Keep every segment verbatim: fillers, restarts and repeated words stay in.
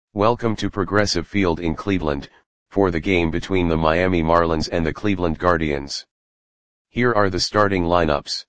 Welcome to Progressive Field in Cleveland, for the game between the Miami Marlins and the Cleveland Guardians. Here are the starting lineups.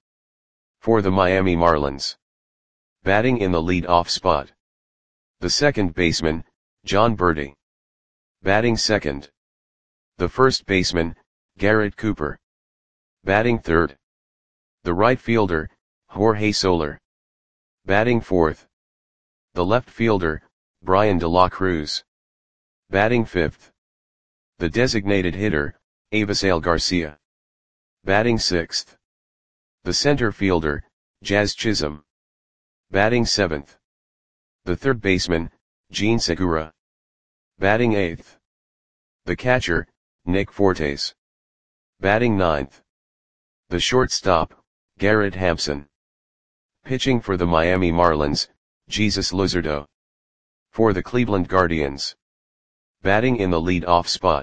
For the Miami Marlins. Batting in the lead-off spot. The second baseman, Jon Berti. Batting second. The first baseman, Garrett Cooper. Batting third. The right fielder, Jorge Soler. Batting fourth. The left fielder, Bryan De La Cruz. Batting fifth. The designated hitter, Avisail Garcia. Batting sixth. The center fielder, Jazz Chisholm. Batting seventh. The third baseman, Jean Segura. Batting eighth. The catcher, Nick Fortes. Batting ninth. The shortstop, Garrett Hampson. Pitching for the Miami Marlins, Jesus Luzardo. For the Cleveland Guardians. Batting in the lead-off spot.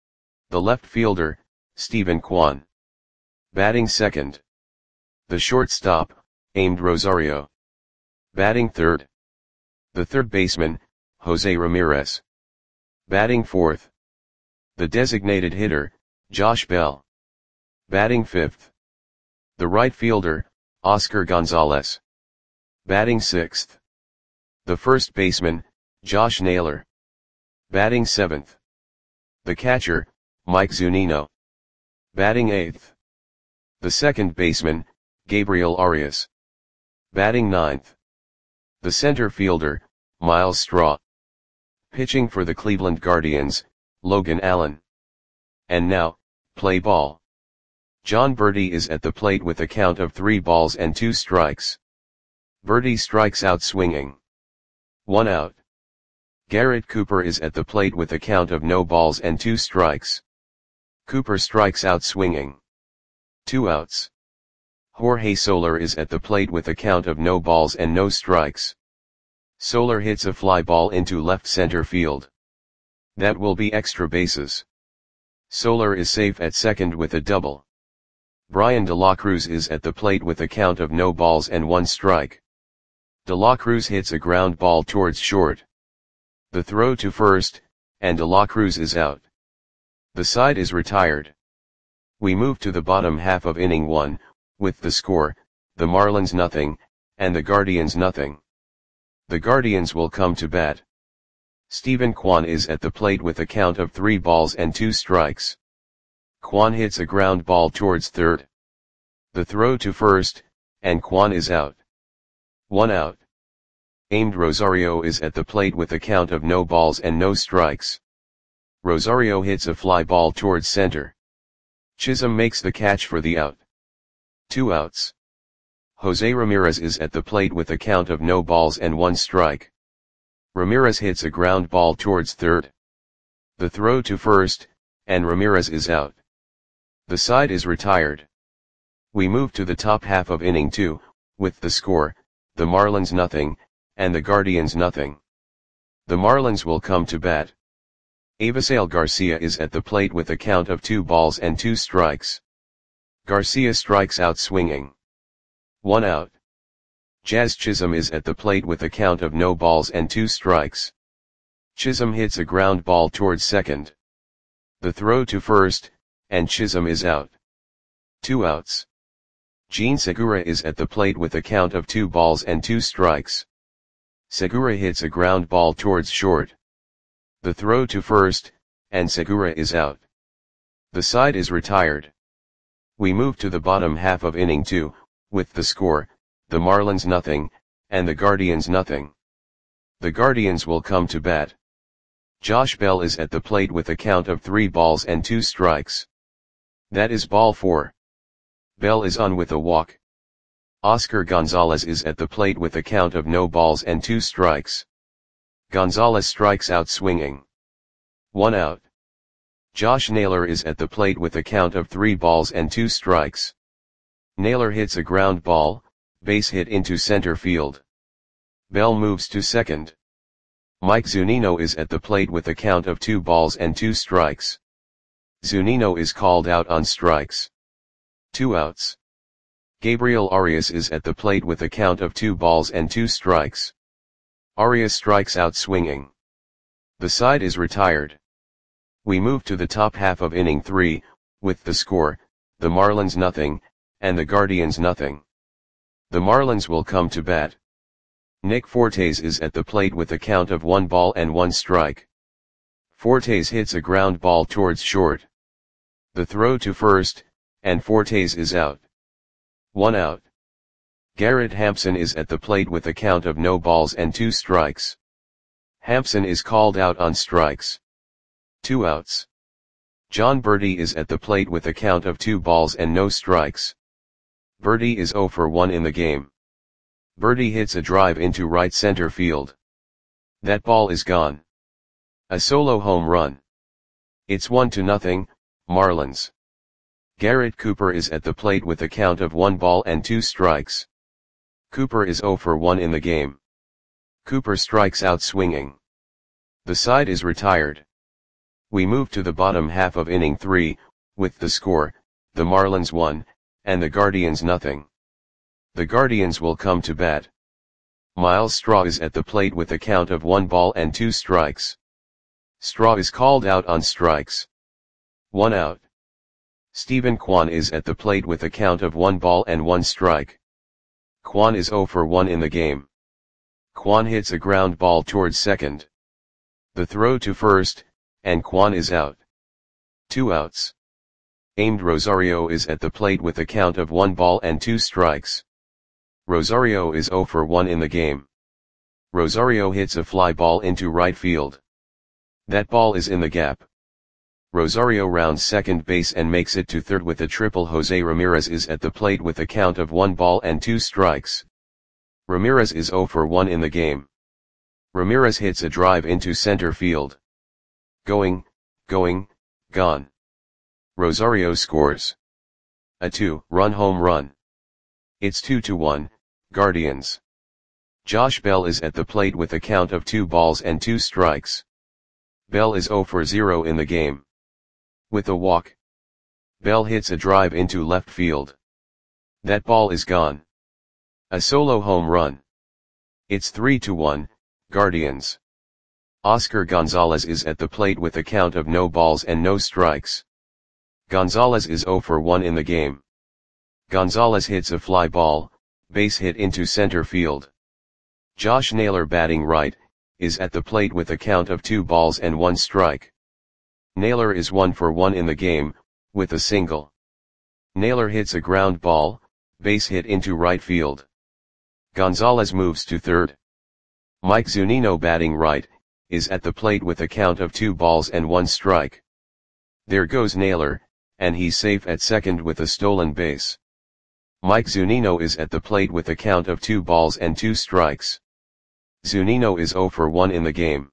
The left fielder, Steven Kwan. Batting second. The shortstop, Amed Rosario. Batting third. The third baseman, Jose Ramirez. Batting fourth. The designated hitter, Josh Bell. Batting fifth. The right fielder, Oscar Gonzalez. Batting sixth. The first baseman, Josh Naylor. Batting seventh. The catcher, Mike Zunino. Batting eighth. The second baseman, Gabriel Arias. Batting ninth. The center fielder, Myles Straw. Pitching for the Cleveland Guardians, Logan Allen. And now, play ball. Jon Berti is at the plate with a count of three balls and two strikes. Berti strikes out swinging. One out. Garrett Cooper is at the plate with a count of no balls and two strikes. Cooper strikes out swinging. Two outs. Jorge Soler is at the plate with a count of no balls and no strikes. Soler hits a fly ball into left center field. That will be extra bases. Soler is safe at second with a double. Bryan De La Cruz is at the plate with a count of no balls and one strike. De La Cruz hits a ground ball towards short. The throw to first, and De La Cruz is out. The side is retired. We move to the bottom half of inning one, with the score, the Marlins nothing, and the Guardians nothing. The Guardians will come to bat. Steven Kwan is at the plate with a count of three balls and two strikes. Kwan hits a ground ball towards third. The throw to first, and Kwan is out. One out. Amed Rosario is at the plate with a count of no balls and no strikes. Rosario hits a fly ball towards center. Chisholm makes the catch for the out. Two outs. Jose Ramirez is at the plate with a count of no balls and one strike. Ramirez hits a ground ball towards third. The throw to first, and Ramirez is out. The side is retired. We move to the top half of inning two, with the score, the Marlins nothing, and the Guardians nothing. The Marlins will come to bat. Avisail Garcia is at the plate with a count of two balls and two strikes. Garcia strikes out swinging. One out. Jazz Chisholm is at the plate with a count of no balls and two strikes. Chisholm hits a ground ball towards second. The throw to first, and Chisholm is out. Two outs. Jean Segura is at the plate with a count of two balls and two strikes. Segura hits a ground ball towards short. The throw to first, and Segura is out. The side is retired. We move to the bottom half of inning two, with the score, the Marlins nothing, and the Guardians nothing. The Guardians will come to bat. Josh Bell is at the plate with a count of three balls and two strikes. That is ball four. Bell is on with a walk. Oscar Gonzalez is at the plate with a count of no balls and two strikes. Gonzalez strikes out swinging. One out. Josh Naylor is at the plate with a count of three balls and two strikes. Naylor hits a ground ball, base hit into center field. Bell moves to second. Mike Zunino is at the plate with a count of two balls and two strikes. Zunino is called out on strikes. Two outs. Gabriel Arias is at the plate with a count of two balls and two strikes. Arias strikes out swinging. The side is retired. We move to the top half of inning three, with the score, the Marlins nothing, and the Guardians nothing. The Marlins will come to bat. Nick Fortes is at the plate with a count of one ball and one strike. Fortes hits a ground ball towards short. The throw to first, and Fortes is out. One out. Garrett Hampson is at the plate with a count of no balls and two strikes. Hampson is called out on strikes. Two outs. John Berti is at the plate with a count of two balls and no strikes. Berti is zero for one in the game. Berti hits a drive into right center field. That ball is gone. A solo home run. It's one to nothing, Marlins. Garrett Cooper is at the plate with a count of one ball and two strikes. Cooper is zero for one in the game. Cooper strikes out swinging. The side is retired. We move to the bottom half of inning three, with the score, the Marlins one, and the Guardians nothing. The Guardians will come to bat. Miles Straw is at the plate with a count of one ball and two strikes. Straw is called out on strikes. One out. Stephen Kwan is at the plate with a count of one ball and one strike. Kwan is zero for one in the game. Kwan hits a ground ball towards second. The throw to first, and Kwan is out. Two outs. Aimed Rosario is at the plate with a count of one ball and two strikes. Rosario is zero for one in the game. Rosario hits a fly ball into right field. That ball is in the gap. Rosario rounds second base and makes it to third with a triple. Jose Ramirez is at the plate with a count of one ball and two strikes. Ramirez is zero for one in the game. Ramirez hits a drive into center field. Going, going, gone. Rosario scores a two-run home run. It's two to one, Guardians. Josh Bell is at the plate with a count of two balls and two strikes. Bell is zero for zero in the game. With a walk, Bell hits a drive into left field. That ball is gone. A solo home run. It's three to one, Guardians. Oscar Gonzalez is at the plate with a count of no balls and no strikes. Gonzalez is zero for one in the game. Gonzalez hits a fly ball, base hit into center field. Josh Naylor, batting right, is at the plate with a count of two balls and one strike. Naylor is one for one in the game, with a single. Naylor hits a ground ball, base hit into right field. Gonzalez moves to third. Mike Zunino, batting right, is at the plate with a count of two balls and one strike. There goes Naylor, and he's safe at second with a stolen base. Mike Zunino is at the plate with a count of two balls and two strikes. Zunino is zero for one in the game.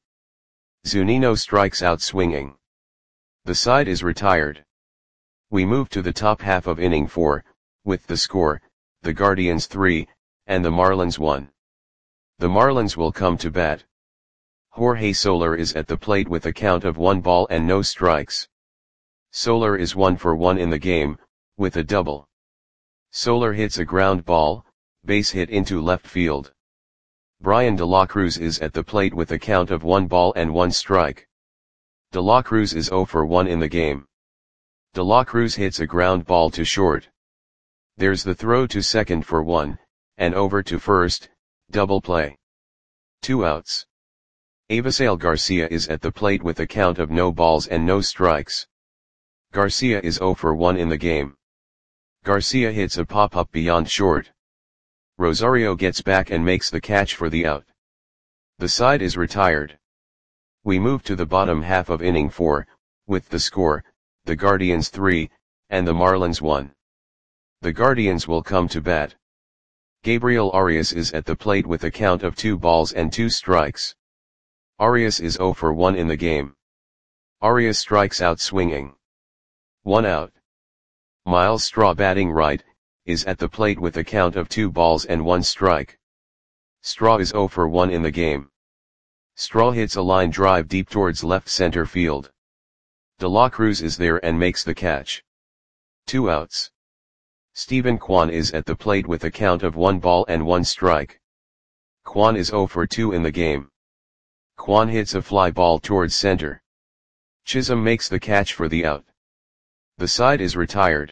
Zunino strikes out swinging. The side is retired. We move to the top half of inning four, with the score, the Guardians three, and the Marlins one. The Marlins will come to bat. Jorge Soler is at the plate with a count of one ball and no strikes. Soler is one for one in the game, with a double. Soler hits a ground ball, base hit into left field. Brian De La Cruz is at the plate with a count of one ball and one strike. De La Cruz is zero for one in the game. De La Cruz hits a ground ball to short. There's the throw to second for one, and over to first, double play. Two outs. Avisail Garcia is at the plate with a count of no balls and no strikes. Garcia is zero for one in the game. Garcia hits a pop-up beyond short. Rosario gets back and makes the catch for the out. The side is retired. We move to the bottom half of inning four, with the score, the Guardians three, and the Marlins one. The Guardians will come to bat. Gabriel Arias is at the plate with a count of two balls and two strikes. Arias is zero for one in the game. Arias strikes out swinging. One out. Miles Straw, batting right, is at the plate with a count of two balls and one strike. Straw is zero for one in the game. Straw hits a line drive deep towards left center field. De La Cruz is there and makes the catch. Two outs. Stephen Kwan is at the plate with a count of one ball and one strike. Kwan is zero for two in the game. Kwan hits a fly ball towards center. Chisholm makes the catch for the out. The side is retired.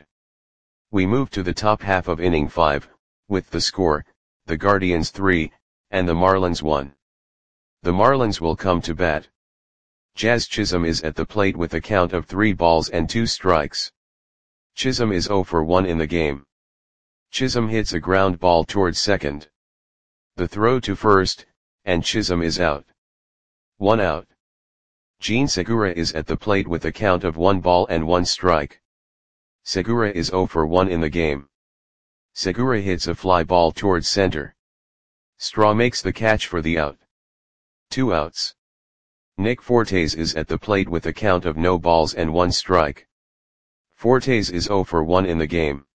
We move to the top half of inning five, with the score, the Guardians three, and the Marlins one. The Marlins will come to bat. Jazz Chisholm is at the plate with a count of three balls and two strikes. Chisholm is oh for one in the game. Chisholm hits a ground ball towards second. The throw to first, and Chisholm is out. One out. Gene Segura is at the plate with a count of one ball and one strike. Segura is oh for one in the game. Segura hits a fly ball towards center. Straw makes the catch for the out. Two outs. Nick Fortes is at the plate with a count of no balls and one strike. Fortes is oh for one in the game.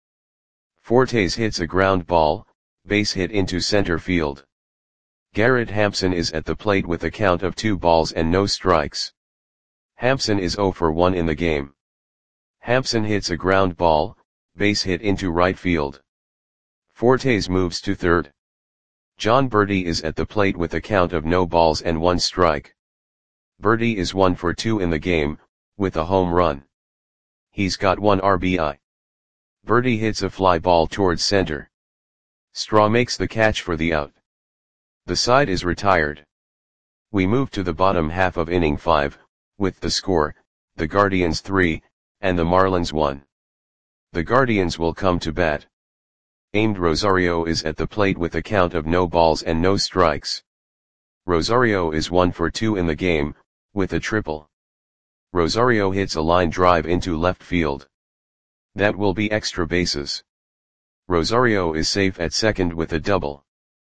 Fortes hits a ground ball, base hit into center field. Garrett Hampson is at the plate with a count of two balls and no strikes. Hampson is oh for one in the game. Hampson hits a ground ball, base hit into right field. Fortes moves to third. John Berti is at the plate with a count of no balls and one strike. Berti is one for two in the game, with a home run. He's got one R B I. Berti hits a fly ball towards center. Straw makes the catch for the out. The side is retired. We move to the bottom half of inning five, with the score, the Guardians three, and the Marlins one. The Guardians will come to bat. Aimed Rosario is at the plate with a count of no balls and no strikes. Rosario is one for two in the game, with a triple. Rosario hits a line drive into left field. That will be extra bases. Rosario is safe at second with a double.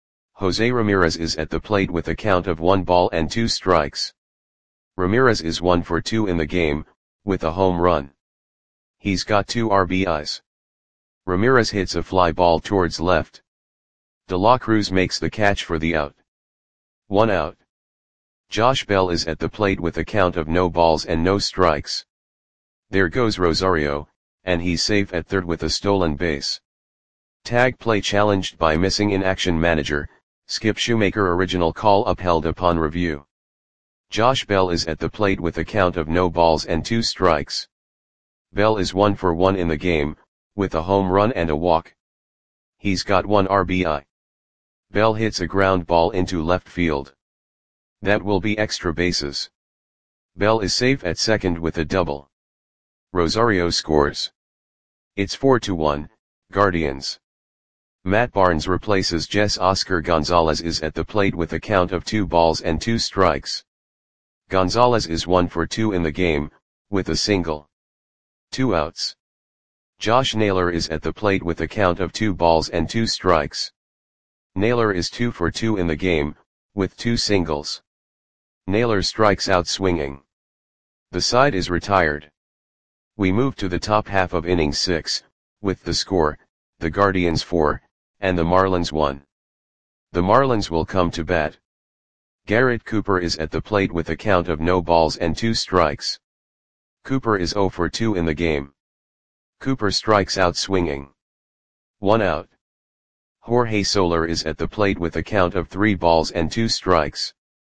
Jose Ramirez is at the plate with a count of one ball and two strikes. Ramirez is one for two in the game, with a home run. He's got two R B Is. Ramirez hits a fly ball towards left. De La Cruz makes the catch for the out. One out. Josh Bell is at the plate with a count of no balls and no strikes. There goes Rosario, and he's safe at third with a stolen base. Tag play challenged by missing in action manager, Skip Shoemaker original call upheld upon review. Josh Bell is at the plate with a count of no balls and two strikes. Bell is one for one in the game, with a home run and a walk. He's got one R B I. Bell hits a ground ball into left field. That will be extra bases. Bell is safe at second with a double. Rosario scores. It's four to one, Guardians. Matt Barnes replaces Jess Oscar Gonzalez is at the plate with a count of two balls and two strikes. Gonzalez is one for two in the game, with a single. Two outs. Josh Naylor is at the plate with a count of two balls and two strikes. Naylor is two for two in the game, with two singles. Naylor strikes out swinging. The side is retired. We move to the top half of inning six, with the score, the Guardians four, and the Marlins one. The Marlins will come to bat. Garrett Cooper is at the plate with a count of no balls and two strikes. Cooper is oh for two in the game. Cooper strikes out swinging. One out. Jorge Soler is at the plate with a count of three balls and two strikes.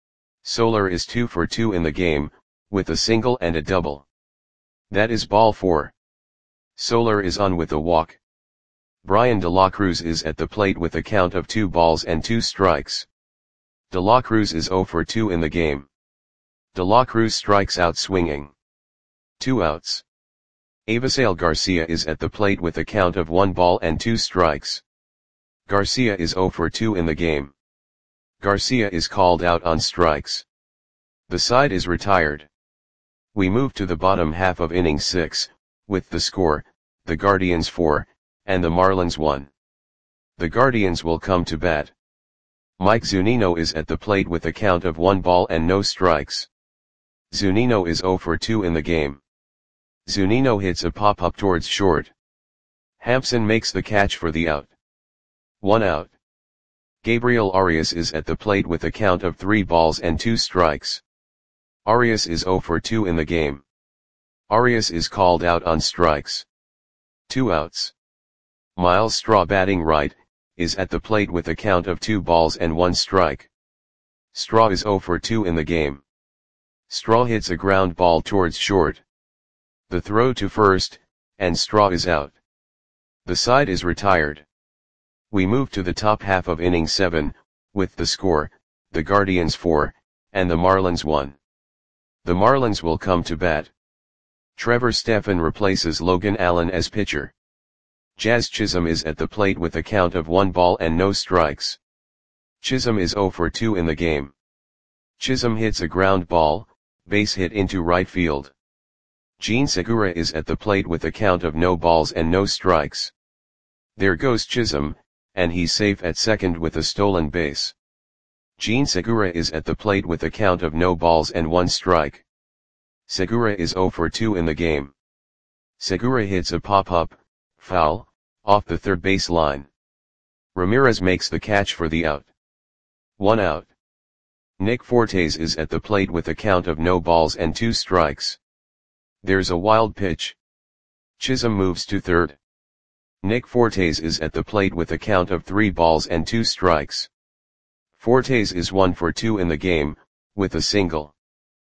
Soler is two for two in the game, with a single and a double. That is ball four. Soler is on with a walk. Brian De La Cruz is at the plate with a count of two balls and two strikes. De La Cruz is oh for two in the game. De La Cruz strikes out swinging. Two outs. Avisail Garcia is at the plate with a count of one ball and two strikes. Garcia is oh for two in the game. Garcia is called out on strikes. The side is retired. We move to the bottom half of inning six, with the score, the Guardians four, and the Marlins one. The Guardians will come to bat. Mike Zunino is at the plate with a count of one ball and no strikes. Zunino is oh for two in the game. Zunino hits a pop-up towards short. Hampson makes the catch for the out. One out. Gabriel Arias is at the plate with a count of three balls and two strikes. Arias is oh for two in the game. Arias is called out on strikes. Two outs. Miles Straw batting right, is at the plate with a count of two balls and one strike. Straw is zero for two in the game. Straw hits a ground ball towards short. The throw to first, and Straw is out. The side is retired. We move to the top half of inning seven, with the score, the Guardians four, and the Marlins one. The Marlins will come to bat. Trevor Stephan replaces Logan Allen as pitcher. Jazz Chisholm is at the plate with a count of one ball and no strikes. Chisholm is zero for two in the game. Chisholm hits a ground ball, base hit into right field. Jean Segura is at the plate with a count of no balls and no strikes. There goes Chisholm, and he's safe at second with a stolen base. Jean Segura is at the plate with a count of no balls and one strike. Segura is zero for two in the game. Segura hits a pop-up, foul, off the third base line. Ramirez makes the catch for the out. One out. Nick Fortes is at the plate with a count of no balls and two strikes. There's a wild pitch. Chisholm moves to third. Nick Fortes is at the plate with a count of three balls and two strikes. Fortes is one for two in the game, with a single.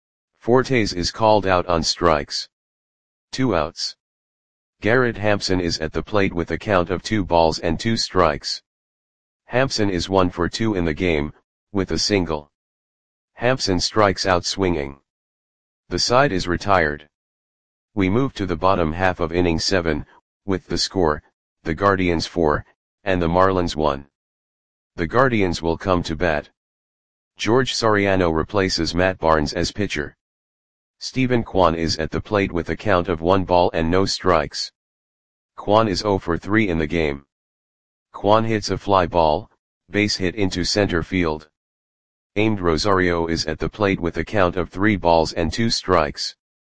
Fortes is called out on strikes. Two outs. Garrett Hampson is at the plate with a count of two balls and two strikes. Hampson is one for two in the game, with a single. Hampson strikes out swinging. The side is retired. We move to the bottom half of inning seven, with the score, the Guardians four, and the Marlins one. The Guardians will come to bat. George Soriano replaces Matt Barnes as pitcher. Stephen Kwan is at the plate with a count of one ball and no strikes. Kwan is zero for three in the game. Kwan hits a fly ball, base hit into center field. Aimed Rosario is at the plate with a count of three balls and two strikes.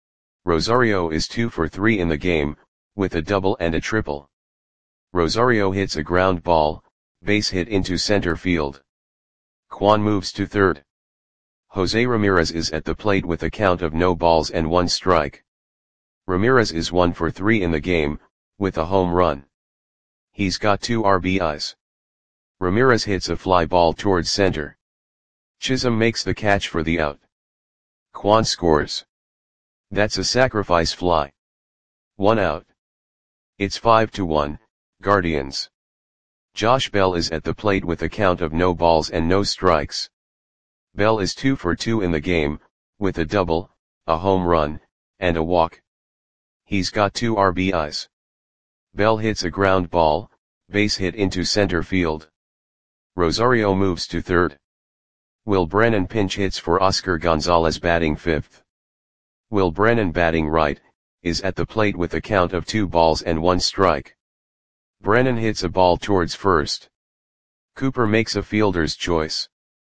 Rosario is two for three in the game, with a double and a triple. Rosario hits a ground ball, base hit into center field. Kwan moves to third. Jose Ramirez is at the plate with a count of no balls and one strike. Ramirez is one for three in the game, with a home run. He's got two R B Is. Ramirez hits a fly ball towards center. Chisholm makes the catch for the out. Kwan scores. That's a sacrifice fly. One out. It's five to one, Guardians. Josh Bell is at the plate with a count of no balls and no strikes. Bell is two for two in the game, with a double, a home run, and a walk. He's got two R B Is. Bell hits a ground ball, base hit into center field. Rosario moves to third. Will Brennan pinch hits for Oscar Gonzalez batting fifth. Will Brennan batting right, is at the plate with a count of two balls and one strike. Brennan hits a ball towards first. Cooper makes a fielder's choice.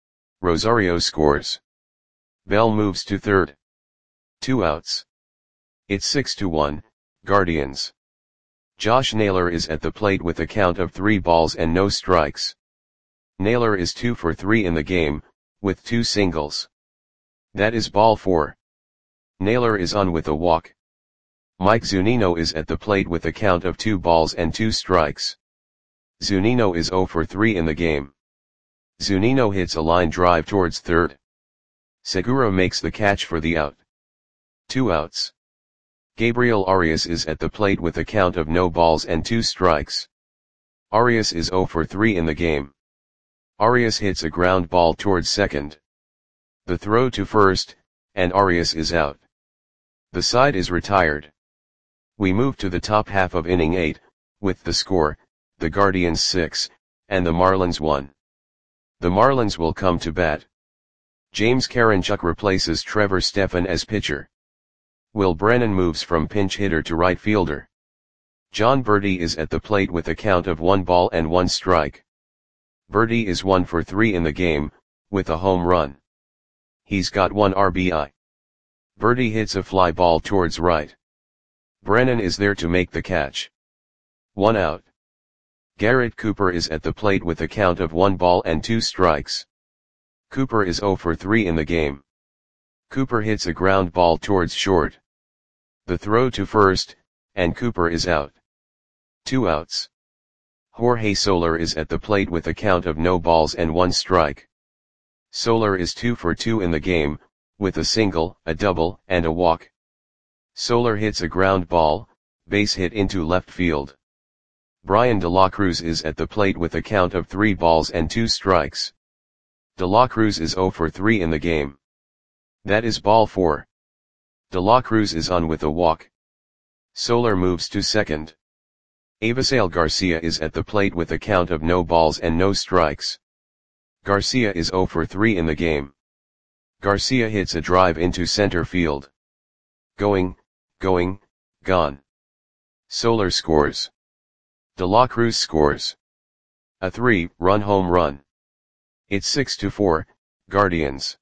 Rosario scores. Bell moves to third. Two outs. It's six to one, Guardians. Josh Naylor is at the plate with a count of three balls and no strikes. Naylor is two for three in the game, with two singles. That is ball four. Naylor is on with a walk. Mike Zunino is at the plate with a count of two balls and two strikes. Zunino is zero for three in the game. Zunino hits a line drive towards third. Segura makes the catch for the out. Two outs. Gabriel Arias is at the plate with a count of no balls and two strikes. Arias is zero for three in the game. Arias hits a ground ball towards second. The throw to first, and Arias is out. The side is retired. We move to the top half of inning eight, with the score, the Guardians six, and the Marlins one. The Marlins will come to bat. James Karinchuk replaces Trevor Stephan as pitcher. Will Brennan moves from pinch hitter to right fielder. John Berti is at the plate with a count of one ball and one strike. Berti is one for three in the game, with a home run. He's got one R B I. Berti hits a fly ball towards right. Brennan is there to make the catch. One out. Garrett Cooper is at the plate with a count of one ball and two strikes. Cooper is zero for three in the game. Cooper hits a ground ball towards short. The throw to first, and Cooper is out. Two outs. Jorge Soler is at the plate with a count of no balls and one strike. Soler is two for two in the game, with a single, a double, and a walk. Soler hits a ground ball, base hit into left field. Bryan De La Cruz is at the plate with a count of three balls and two strikes. De La Cruz is zero for three in the game. That is ball four. De La Cruz is on with a walk. Soler moves to second. Avisail Garcia is at the plate with a count of no balls and no strikes. Garcia is zero for three in the game. Garcia hits a drive into center field. Going, going, gone. Soler scores. De La Cruz scores. A three-run home run. It's six to four, Guardians.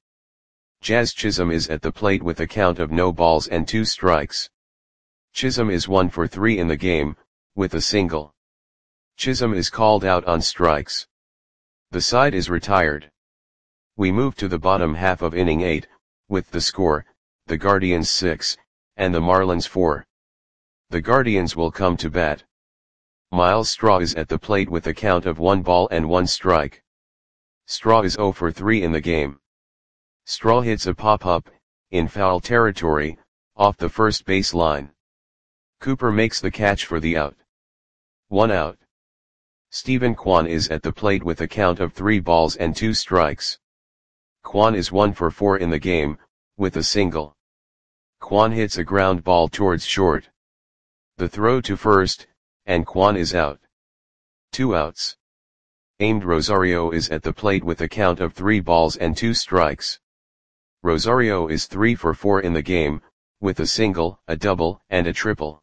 Jazz Chisholm is at the plate with a count of no balls and two strikes. Chisholm is one for three in the game, with a single. Chisholm is called out on strikes. The side is retired. We move to the bottom half of inning eight, with the score, the Guardians six, and the Marlins four. The Guardians will come to bat. Myles Straw is at the plate with a count of one ball and one strike. Straw is zero for three in the game. Straw hits a pop-up, in foul territory, off the first base line. Cooper makes the catch for the out. One out. Steven Kwan is at the plate with a count of three balls and two strikes. Kwan is one for four in the game, with a single. Kwan hits a ground ball towards short. The throw to first, and Kwan is out. Two outs. Aimed Rosario is at the plate with a count of three balls and two strikes. Rosario is three for four in the game, with a single, a double, and a triple.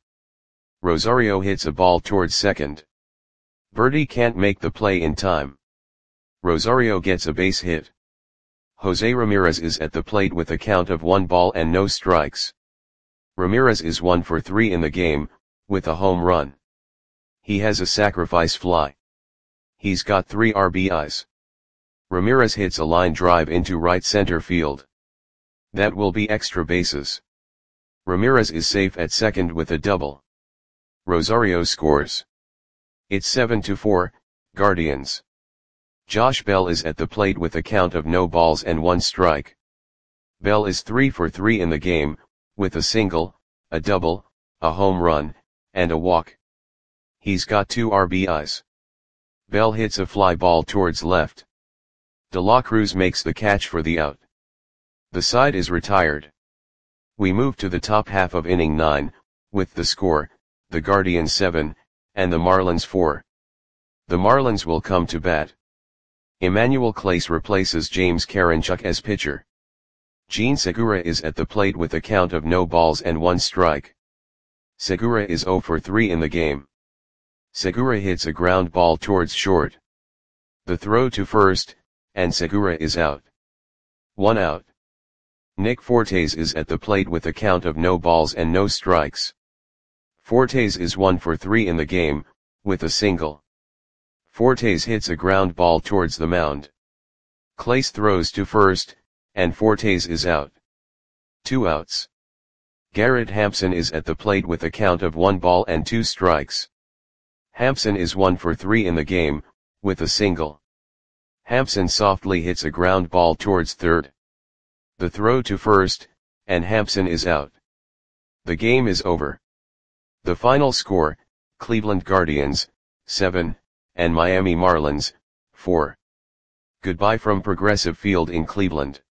Rosario hits a ball towards second. Birdie can't make the play in time. Rosario gets a base hit. Jose Ramirez is at the plate with a count of one ball and no strikes. Ramirez is one for three in the game, with a home run. He has a sacrifice fly. He's got three R B Is. Ramirez hits a line drive into right center field. That will be extra bases. Ramirez is safe at second with a double. Rosario scores. It's seven to four, Guardians. Josh Bell is at the plate with a count of no balls and one strike. Bell is three for three in the game, with a single, a double, a home run, and a walk. He's got two R B Is. Bell hits a fly ball towards left. De La Cruz makes the catch for the out. The side is retired. We move to the top half of inning nine, with the score, the Guardians seven, and the Marlins four. The Marlins will come to bat. Emmanuel Clase replaces James Karinchak as pitcher. Jean Segura is at the plate with a count of no balls and one strike. Segura is zero for three in the game. Segura hits a ground ball towards short. The throw to first, and Segura is out. One out. Nick Fortes is at the plate with a count of no balls and no strikes. Fortes is one for three in the game, with a single. Fortes hits a ground ball towards the mound. Clase throws to first, and Fortes is out. Two outs. Garrett Hampson is at the plate with a count of one ball and two strikes. Hampson is one for three in the game, with a single. Hampson softly hits a ground ball towards third. The throw to first, and Hampson is out. The game is over. The final score, Cleveland Guardians, seven, and Miami Marlins, four. Goodbye from Progressive Field in Cleveland.